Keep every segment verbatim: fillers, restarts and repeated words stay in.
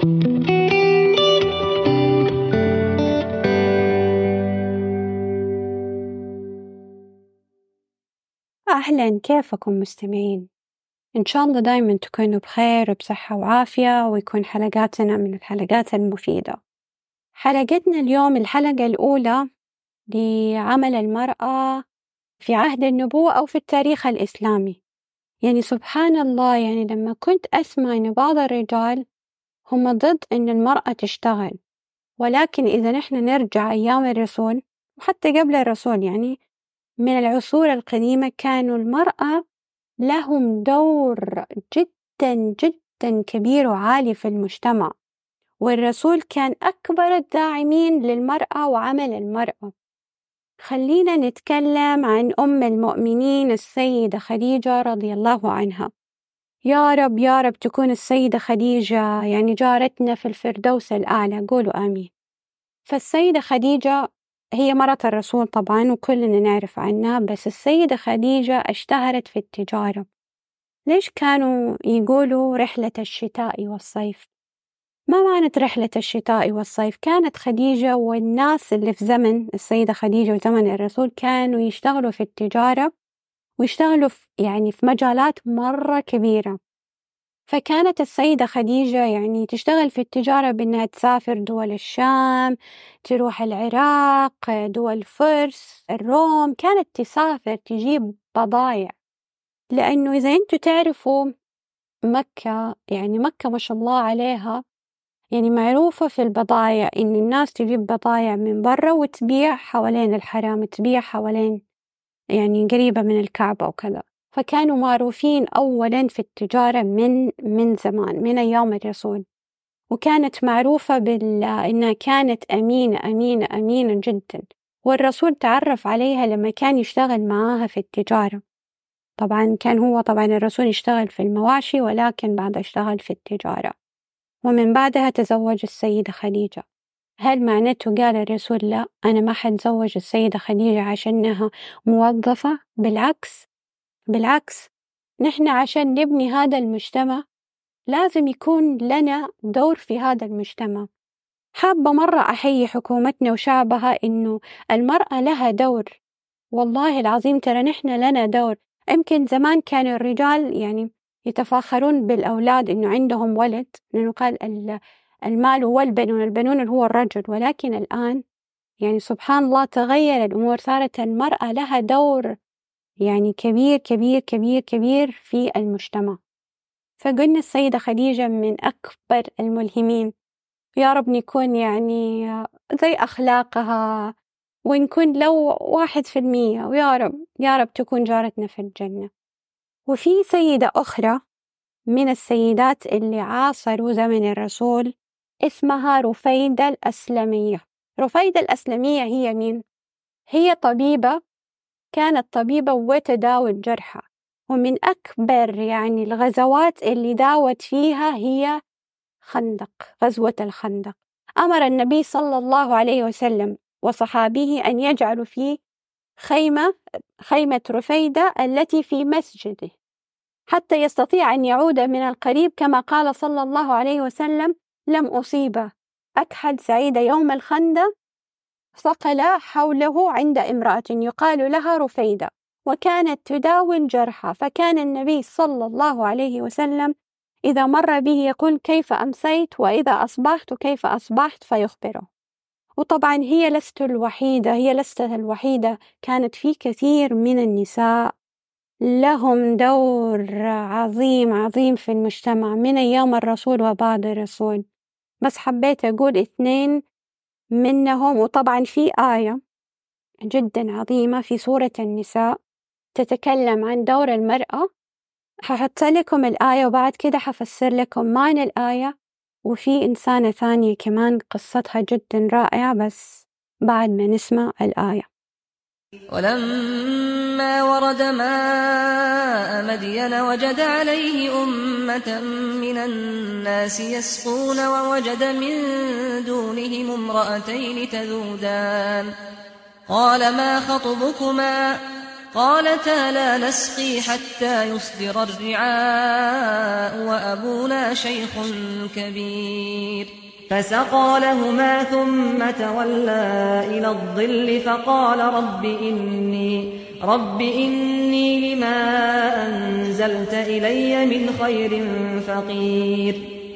أهلا، كيفكم مستمعين؟ إن شاء الله دايما تكونوا بخير وبصحة وعافية، ويكون حلقاتنا من الحلقات المفيدة. حلقتنا اليوم الحلقة الأولى لعمل المرأة في عهد النبوة أو في التاريخ الإسلامي. يعني سبحان الله، يعني لما كنت أسمع أن بعض الرجال هم ضد أن المرأة تشتغل، ولكن إذا نحن نرجع أيام الرسول وحتى قبل الرسول، يعني من العصور القديمة، كانوا المرأة لهم دور جدا جدا كبير وعالي في المجتمع، والرسول كان أكبر الداعمين للمرأة وعمل المرأة. خلينا نتكلم عن أم المؤمنين السيدة خديجة رضي الله عنها. يا رب يا رب تكون السيدة خديجة يعني جارتنا في الفردوس الأعلى، قولوا آمين. فالسيدة خديجة هي مرة الرسول طبعا وكلنا نعرف عنها، بس السيدة خديجة اشتهرت في التجارة. ليش كانوا يقولوا رحلة الشتاء والصيف؟ ما معنى رحلة الشتاء والصيف؟ كانت خديجة والناس اللي في زمن السيدة خديجة وزمن الرسول كانوا يشتغلوا في التجارة ويشتغلوا في يعني في مجالات مرة كبيرة. فكانت السيدة خديجة يعني تشتغل في التجارة بأنها تسافر دول الشام، تروح العراق، دول فرس، الروم، كانت تسافر تجيب بضائع. لأنه إذا أنتوا تعرفوا مكة، يعني مكة ما شاء الله عليها يعني معروفة في البضائع، إن الناس تجيب بضائع من برا وتبيع حوالين الحرم، تبيع حوالين يعني قريبة من الكعبة وكذا. فكانوا معروفين أولا في التجارة من من زمان، من أيام الرسول، وكانت معروفة بال إنها كانت أمينة أمينة أمينة جدا، والرسول تعرف عليها لما كان يشتغل معاها في التجارة. طبعا كان هو طبعا الرسول يشتغل في المواشي، ولكن بعد اشتغل في التجارة، ومن بعدها تزوج السيدة خديجة. هل معناته قال الرسول لا أنا ما حتزوج السيدة خديجة عشانها موظفة؟ بالعكس بالعكس، نحن عشان نبني هذا المجتمع لازم يكون لنا دور في هذا المجتمع. حابة مرة أحيي حكومتنا وشعبها إنه المرأة لها دور. والله العظيم ترى نحن لنا دور. يمكن زمان كان الرجال يعني يتفاخرون بالأولاد إنه عندهم ولد، لأنه قال المال هو البنون، البنون هو الرجل، ولكن الآن يعني سبحان الله تغير الأمور، صارت المرأة لها دور يعني كبير كبير كبير كبير في المجتمع. فقلنا السيدة خديجة من أكبر الملهمين. يا رب نكون يعني زي أخلاقها، ونكون لو واحد في المية، ويا رب يا رب تكون جارتنا في الجنة. وفي سيدة أخرى من السيدات اللي عاصروا زمن الرسول اسمها رفيدة الأسلمية. رفيدة الأسلمية هي مين؟ هي طبيبة، كانت طبيبة وتداوي الجرحى، ومن أكبر يعني الغزوات اللي داوت فيها هي خندق، غزوة الخندق. أمر النبي صلى الله عليه وسلم وصحابه أن يجعلوا فيه خيمة خيمة رفيدة التي في مسجده حتى يستطيع أن يعود من القريب، كما قال صلى الله عليه وسلم: لم أصيب أكحل سعيد يوم الخندق ثقل حوله عند امرأة يقال لها رفيدة، وكانت تداوي الجرحى. فكان النبي صلى الله عليه وسلم إذا مر به يقول: كيف أمسيت؟ وإذا أصبحت كيف أصبحت؟ فيخبره. وطبعا هي لست الوحيدة، هي لست الوحيدة، كانت في كثير من النساء لهم دور عظيم عظيم في المجتمع من أيام الرسول وبعد الرسول، بس حبيت أقول اثنين منهم. وطبعا في آية جدا عظيمة في سورة النساء تتكلم عن دور المرأة، هحط لكم الآية وبعد كده حفسر لكم معنى الآية. وفي إنسانة ثانية كمان قصتها جدا رائعة، بس بعد ما نسمع الآية. ولما ورد ماء مدين وجد عليه أمة من الناس يسقون ووجد من دونهم امرأتين تذودان قال ما خطبكما قالتا لا نسقي حتى يصدر الرعاء وأبونا شيخ كبير. فسقى لهما ثم تولى إلى الظل فقال رب إني, رب إني لما أنزلت إلي من خير فقير.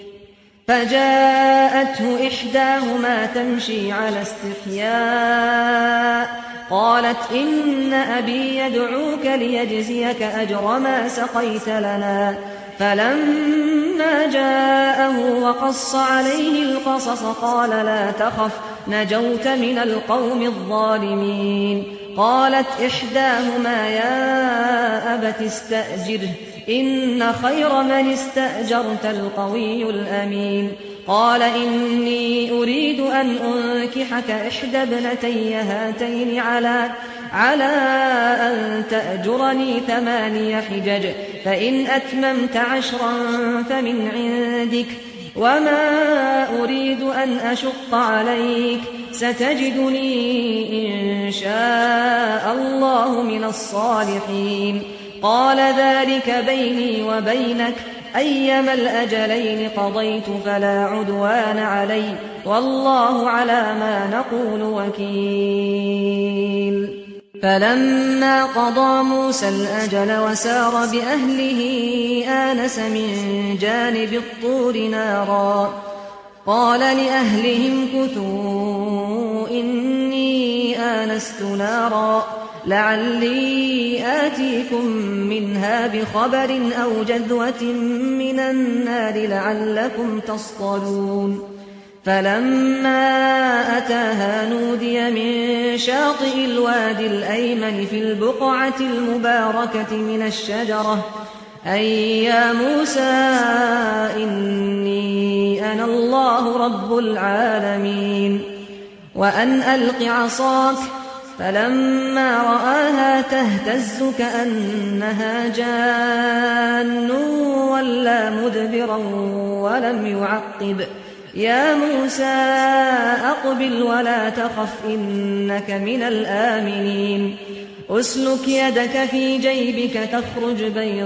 فجاءته إحداهما تمشي على استحياء قالت إن أبي يدعوك ليجزيك أجر ما سقيت لنا. فلما جاءه وقص عليه القصص قال لا تخف نجوت من القوم الظالمين. قالت إحداهما يا أبت استأجره إن خير من استأجرت القوي الأمين. قال إني أريد أن أنكحك إحدى ابنتي هاتين على على أن تأجرني ثماني حجج فإن أتممت عشرا فمن عندك وما أريد أن أشق عليك ستجدني إن شاء الله من الصالحين. قال ذلك بيني وبينك أيما الأجلين قضيت فلا عدوان علي والله على ما نقول وكيل. فلما قضى موسى الأجل وسار بأهله آنس من جانب الطور نارا قال لأهلهم كثوا إني آنست نارا لعلي آتيكم منها بخبر أو جذوة من النار لعلكم تصطلون. فلما أتاها نودي من شاطئ الوادي الأيمن في البقعة المباركة من الشجرة أي يا موسى إني أنا الله رب العالمين وأن ألق عصاك. فلما رآها تهتز كأنها جان ولا مدبرا ولم يعقب. يا موسى أقبل ولا تخف إنك من الآمنين. أسلك يدك في جيبك تخرج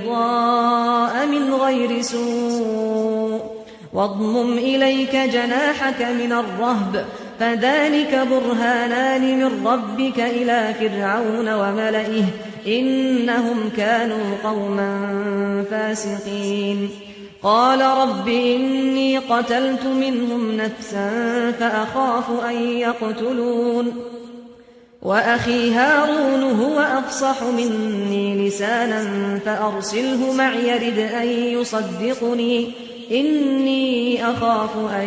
بيضاء من غير سوء واضمم إليك جناحك من الرهب فذلك برهانان من ربك إلى فرعون وملئه إنهم كانوا قوما فاسقين. قال رب إني قتلت منهم نفسا فأخاف أن يقتلون وأخي هارون هو أفصح مني لسانا فأرسله معي يرد أن يصدقني إني أخاف أن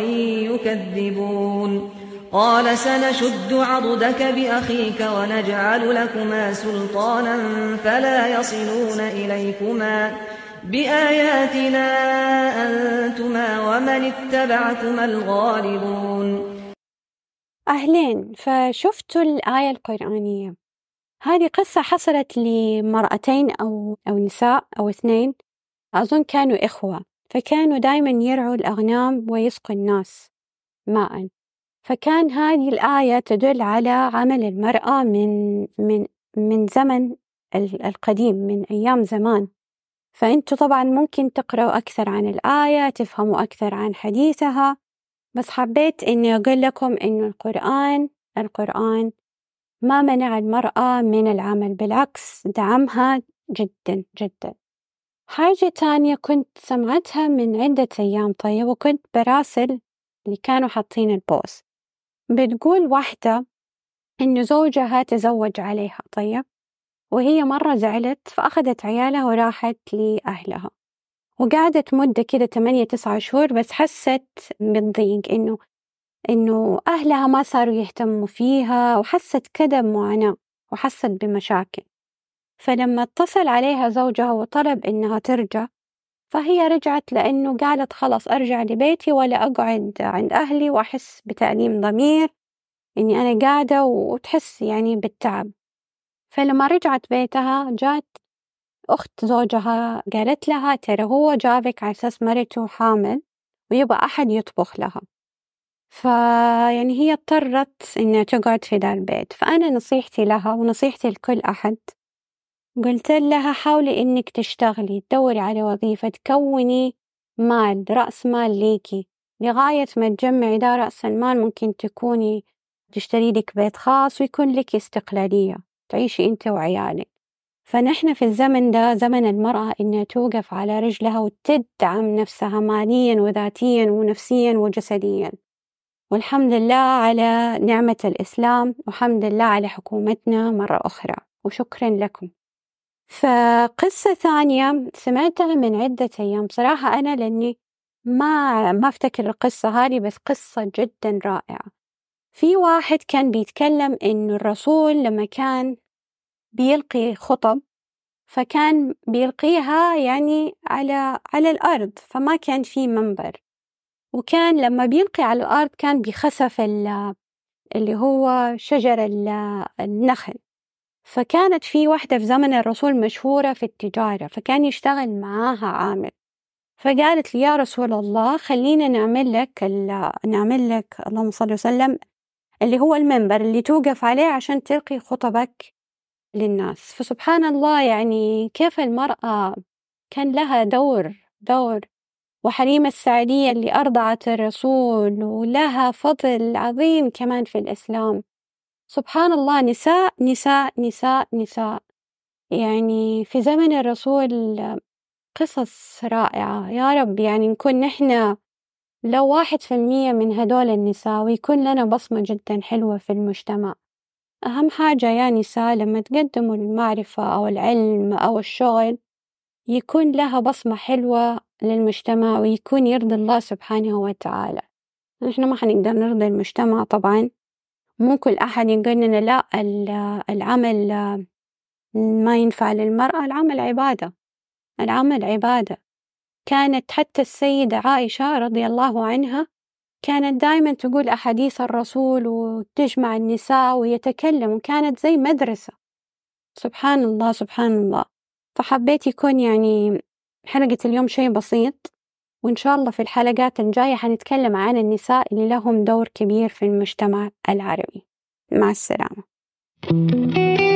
يكذبون. قال سنشد عضدك بأخيك ونجعل لكما سلطانا فلا يصلون إليكما بآياتنا أنتما ومن اتبعكما الغالبون. أهلين، فشفتوا الآية القرآنية هذه قصة حصلت لمرأتين أو, أو نساء أو اثنين أظن كانوا إخوة، فكانوا دايما يرعوا الأغنام ويسقوا الناس ماء. فكان هذه الآية تدل على عمل المرأة من, من, من زمن القديم، من أيام زمان. فأنتوا طبعا ممكن تقرأوا أكثر عن الآية، تفهموا أكثر عن حديثها، بس حبيت إني أقول لكم إنه القرآن القرآن ما منع المرأة من العمل، بالعكس دعمها جدا جدا. حاجة تانية كنت سمعتها من عدة أيام طيب، وكنت براسل اللي كانوا حاطين البوست، بتقول واحدة إنه زوجها تزوج عليها طيب، وهي مرة زعلت فأخذت عيالها وراحت لأهلها، وقعدت مدة كده ثمانية تسعة شهور، بس حست بالضيق إنه إنه أهلها ما صاروا يهتموا فيها، وحست كده بمعاناة وحست بمشاكل. فلما اتصل عليها زوجها وطلب إنها ترجع، فهي رجعت لأنه قالت خلاص أرجع لبيتي ولا أقعد عند أهلي وأحس بتأليم ضمير إني أنا قاعدة، وتحس يعني بالتعب. فلما رجعت بيتها جات أخت زوجها قالت لها ترى هو جابك على أساس مرته حامل ويبقى أحد يطبخ لها، فيعني هي اضطرت إنها تقعد في دار البيت. فأنا نصيحتي لها ونصيحتي لكل أحد قلت لها حاولي إنك تشتغلي، تدوري على وظيفة، تكوني مال، رأس مال ليكي، لغاية ما تجمعي ده رأس المال ممكن تكوني تشتري لك بيت خاص ويكون لك استقلالية تعيشي أنت وعيالك. فنحن في الزمن ده زمن المرأة إنها توقف على رجلها وتدعم نفسها ماليا وذاتيا ونفسيا وجسديا، والحمد لله على نعمة الإسلام، والحمد لله على حكومتنا مرة أخرى، وشكرا لكم. فقصة ثانية سمعتها من عدة أيام صراحة، أنا لأني ما ما أفتكر القصة هذه، بس قصة جدا رائعة. في واحد كان بيتكلم إنه الرسول لما كان بيلقي خطب فكان بيلقيها يعني على على الأرض، فما كان في منبر، وكان لما بيلقي على الأرض كان بخسف اللي هو شجر النخل. فكانت في واحدة في زمن الرسول مشهورة في التجارة، فكان يشتغل معاها عامل، فقالت لي يا رسول الله خلينا نعمل لك نعمل لك اللهم صل وسلم اللي هو المنبر اللي توقف عليه عشان تلقي خطبك للناس. فسبحان الله يعني كيف المرأة كان لها دور دور وحليمة السعدية اللي أرضعت الرسول ولها فضل عظيم كمان في الإسلام. سبحان الله، نساء نساء نساء نساء يعني في زمن الرسول قصص رائعة. يا رب يعني نكون نحن لو واحد في المية من هدول النساء ويكون لنا بصمة جدا حلوة في المجتمع. أهم حاجة يا نساء لما تقدموا المعرفة أو العلم أو الشغل يكون لها بصمة حلوة للمجتمع ويكون يرضي الله سبحانه وتعالى. نحن ما حنقدر نرضي المجتمع طبعا، مو كل أحد يقول لنا لا العمل ما ينفع للمرأة. العمل عبادة، العمل عبادة. كانت حتى السيدة عائشة رضي الله عنها كانت دائما تقول أحاديث الرسول وتجمع النساء ويتكلم، وكانت زي مدرسة. سبحان الله سبحان الله. فحبيت يكون يعني حلقة اليوم شيء بسيط، وإن شاء الله في الحلقات الجاية حنتكلم عن النساء اللي لهم دور كبير في المجتمع العربي. مع السلامة.